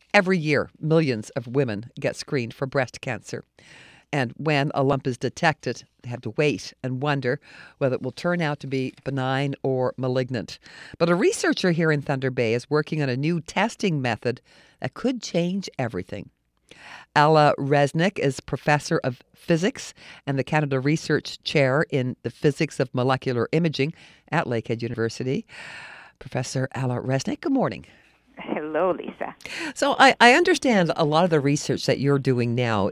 Every year, millions of women get screened for breast cancer. And when a lump is detected, they have to wait and wonder whether it will turn out to be benign or malignant. But a researcher here in Thunder Bay is working on a new testing method that could change everything. Alla Resnick is professor of physics and the Canada Research Chair in the Physics of Molecular Imaging at Lakehead University. Professor Alla Resnick, good morning. Hello, Lisa. So I understand a lot of the research that you're doing now.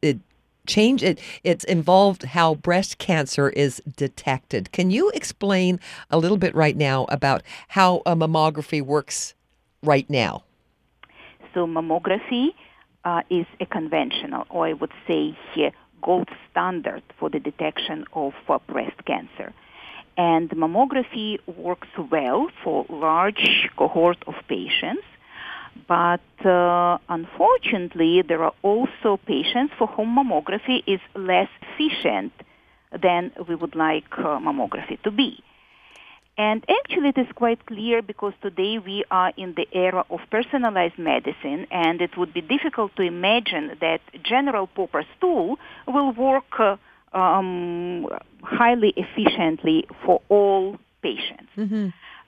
It's involved how breast cancer is detected. Can you explain a little bit right now about how a mammography works right now? So mammography is a conventional, or I would say gold standard for the detection of breast cancer. And mammography works well for large cohort of patients, but unfortunately there are also patients for whom mammography is less efficient than we would like mammography to be. And actually it is quite clear because today we are in the era of personalized medicine, and it would be difficult to imagine that general purpose tool will work highly efficiently for all patients. Mm-hmm.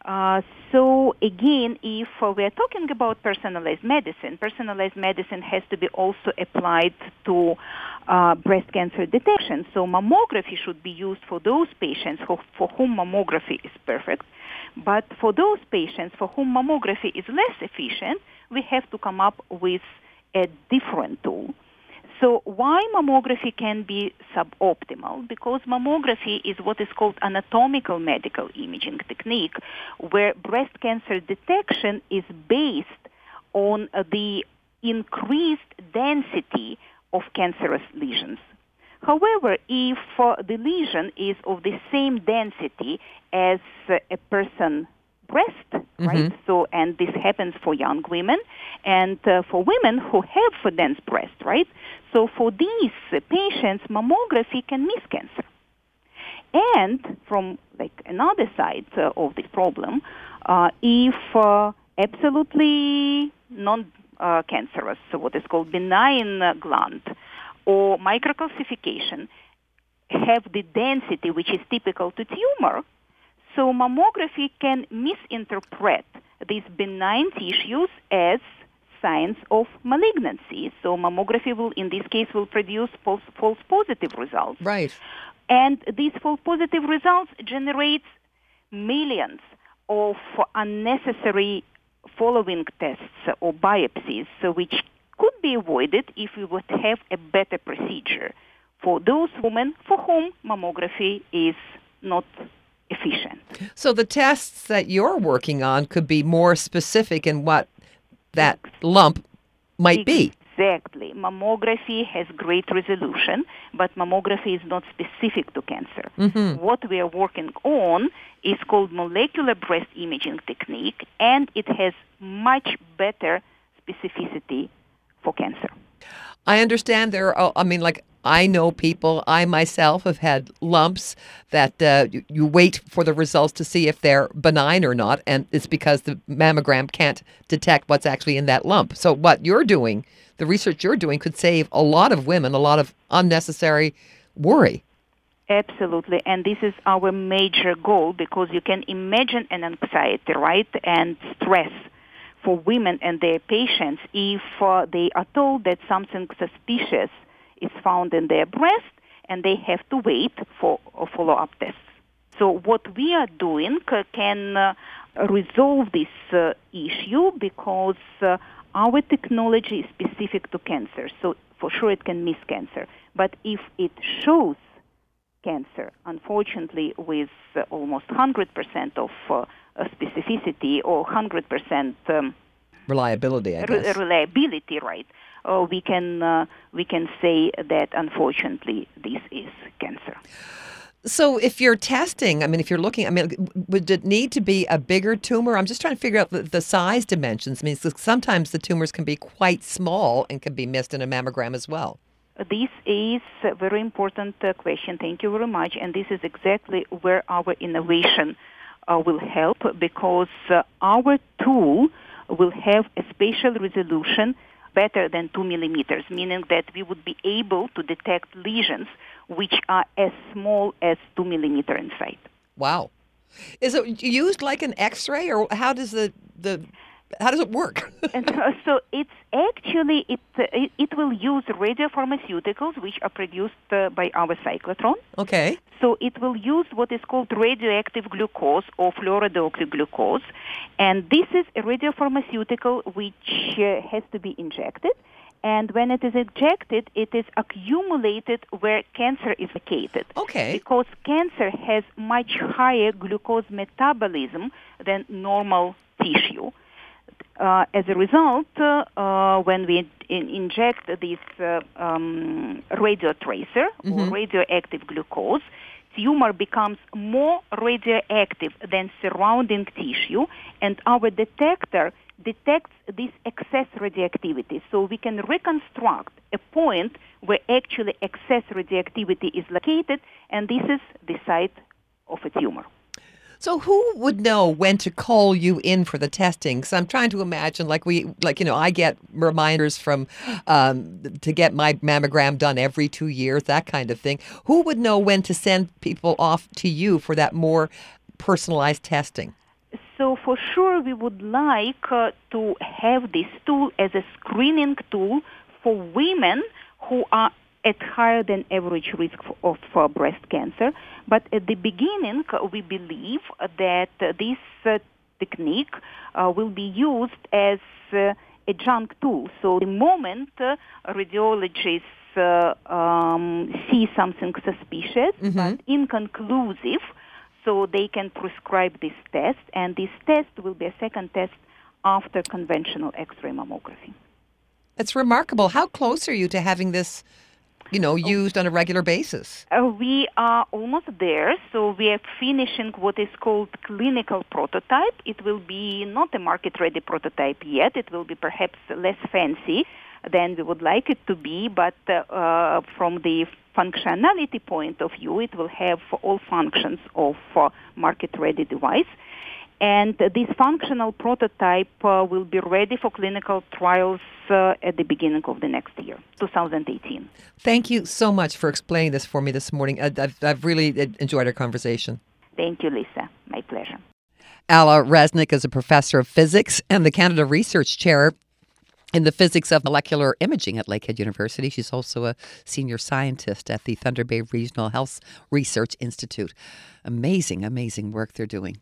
So again, if we are talking about personalized medicine has to be also applied to breast cancer detection. So mammography should be used for those patients for whom mammography is perfect. But for those patients for whom mammography is less efficient, we have to come up with a different tool. So why mammography can be suboptimal? Because mammography is what is called anatomical medical imaging technique, where breast cancer detection is based on the increased density of cancerous lesions. However, if the lesion is of the same density as a person's breast, right? So, and this happens for young women and for women who have dense breast, right? So for these patients, mammography can miss cancer. And from like another side of the problem, if absolutely non-cancerous, so what is called benign gland or microcalcification have the density which is typical to tumor, so mammography can misinterpret these benign tissues as signs of malignancy. So mammography will, in this case, will produce false positive results. Right. And these false positive results generate millions of unnecessary following tests or biopsies, so which could be avoided if we would have a better procedure for those women for whom mammography is not efficient. So the tests that you're working on could be more specific in what that lump might be. Exactly. Mammography has great resolution, but mammography is not specific to cancer. What we are working on is called molecular breast imaging technique, and it has much better specificity for cancer. I understand there are, I know people, I myself have had lumps that you wait for the results to see if they're benign or not, and it's because the mammogram can't detect what's actually in that lump. So what you're doing, the research you're doing, could save a lot of women a lot of unnecessary worry. Absolutely, and this is our major goal, because you can imagine an anxiety, right, and stress for women and their patients if they are told that something suspicious is found in their breast, and they have to wait for follow-up tests. So what we are doing can resolve this issue, because our technology is specific to cancer. So for sure it can miss cancer. But if it shows cancer, unfortunately, with almost 100% of specificity or 100% reliability, I guess. Reliability, right? We can say that unfortunately this is cancer. So if you're testing, if you're looking, would it need to be a bigger tumor? I'm just trying to figure out the size dimensions. Sometimes the tumors can be quite small and can be missed in a mammogram as well. This is a very important question. Thank you very much. And this is exactly where our innovation will help, because our tool will have a spatial resolution better than 2 millimeters, meaning that we would be able to detect lesions which are as small as 2 millimeters in size. Wow. Is it used like an X-ray, or how does how does it work? And so it's actually, it will use radiopharmaceuticals which are produced by our cyclotron. Okay. So it will use what is called radioactive glucose or fluorodeoxyglucose. And this is a radiopharmaceutical which has to be injected. And when it is injected, it is accumulated where cancer is located. Okay. Because cancer has much higher glucose metabolism than normal tissue. As a result, when we inject this radio tracer or radioactive glucose, tumor becomes more radioactive than surrounding tissue, and our detector detects this excess radioactivity. So we can reconstruct a point where actually excess radioactivity is located, and this is the site of a tumor. So who would know when to call you in for the testing? Because I'm trying to imagine, I get reminders from to get my mammogram done every 2 years, that kind of thing. Who would know when to send people off to you for that more personalized testing? So for sure, we would like to have this tool as a screening tool for women who are at higher than average risk of breast cancer. But at the beginning, we believe that this technique will be used as adjunct tool. So the moment radiologists see something suspicious but inconclusive, so they can prescribe this test, and this test will be a second test after conventional X-ray mammography. It's remarkable. How close are you to having this used on a regular basis? We are almost there. So we are finishing what is called clinical prototype. It will be not a market-ready prototype yet. It will be perhaps less fancy than we would like it to be, but from the functionality point of view, it will have all functions of market-ready device. And this functional prototype will be ready for clinical trials at the beginning of the next year, 2018. Thank you so much for explaining this for me this morning. I've really enjoyed our conversation. Thank you, Lisa. My pleasure. Alla Resnick is a professor of physics and the Canada Research Chair in the physics of molecular imaging at Lakehead University. She's also a senior scientist at the Thunder Bay Regional Health Research Institute. Amazing, amazing work they're doing.